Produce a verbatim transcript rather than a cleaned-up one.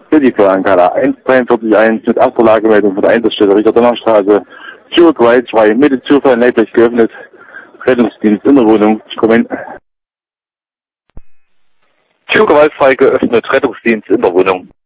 City für Ankara. eins drei vier eins mit erster Lagemeldung von der Einsatzstelle Richter Donnerstraße. Tür Quai zwei, Mitte Zufall, leiblich geöffnet. Rettungsdienst in der Wohnung. Ich komme hin. Tür gewaltfrei geöffnet, Rettungsdienst in der Wohnung.